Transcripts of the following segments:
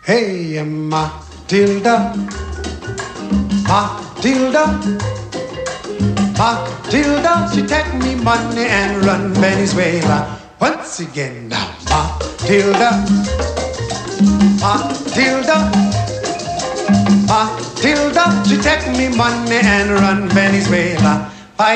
Hey, Matilda, Matilda, Matilda, she take me money and run Venezuela. Once again now, Matilda, Matilda, Matilda, she take me money and run Venezuela.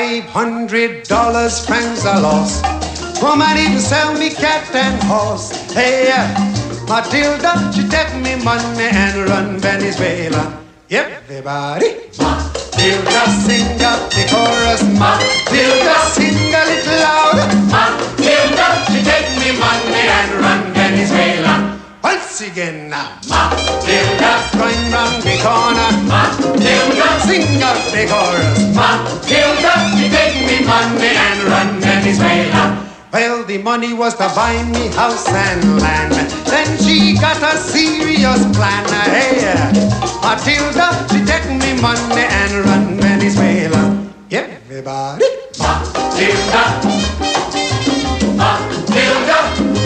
$500 francs I lost. Woman even sell me cat and horse. Hey, Matilda, she take me money and run Venezuela. Everybody, Matilda, sing up the chorus. Matilda, sing a little louder. Matilda, she take me money and run Venezuela. Once again now, Matilda, going round the corner. Matilda, sing up the chorus. Matilda, she take me money and run Venezuela. Well, the money was to buy me house and land. Then she got a serious plan. Hey, Matilda, she take me money and run Venezuela. Everybody, Matilda, Matilda,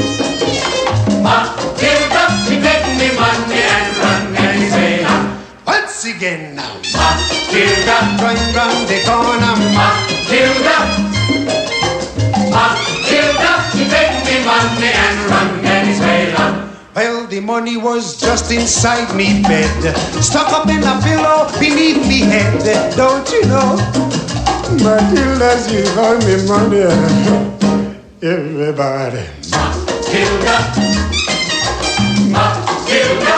Matilda, she take me money and run Venezuela. Once again now, Matilda, going round the corner. Matilda, Matilda, she take me money and run Venezuela. Well, the money was just inside me bed, stuck up in a pillow beneath me head. Don't you know, Matilda, she got me money. Everybody, Matilda, Matilda,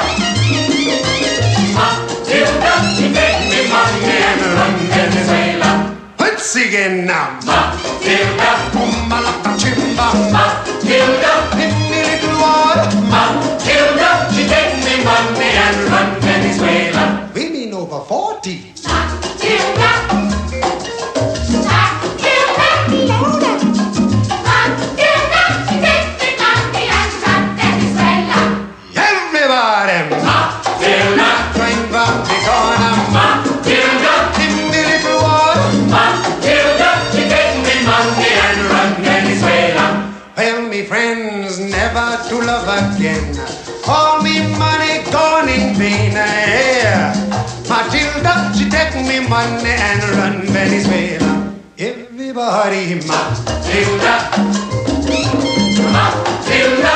Matilda, she take me money and run Venezuela. Once again now, Matilda, Malaka Chimba, Matilda, give me little water. Matilda, she take me money and run Venezuela. Women over 40. Matilda, Matilda, louder. Matilda, she take me money and run Venezuela. Everybody, Matilda, going round the corner. Matilda, give me little water. Matilda, she take me money and run Venezuela. Well, me friends, never to love again. All me money gone in vain. Yeah. Matilda, she take me money and run Venezuela. Everybody, Matilda, Matilda,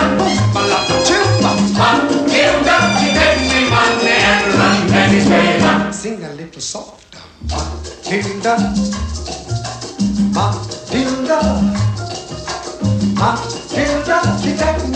Matilda, she take me money and run Venezuela. Sing a little softer, Matilda, Matilda, Matilda, she take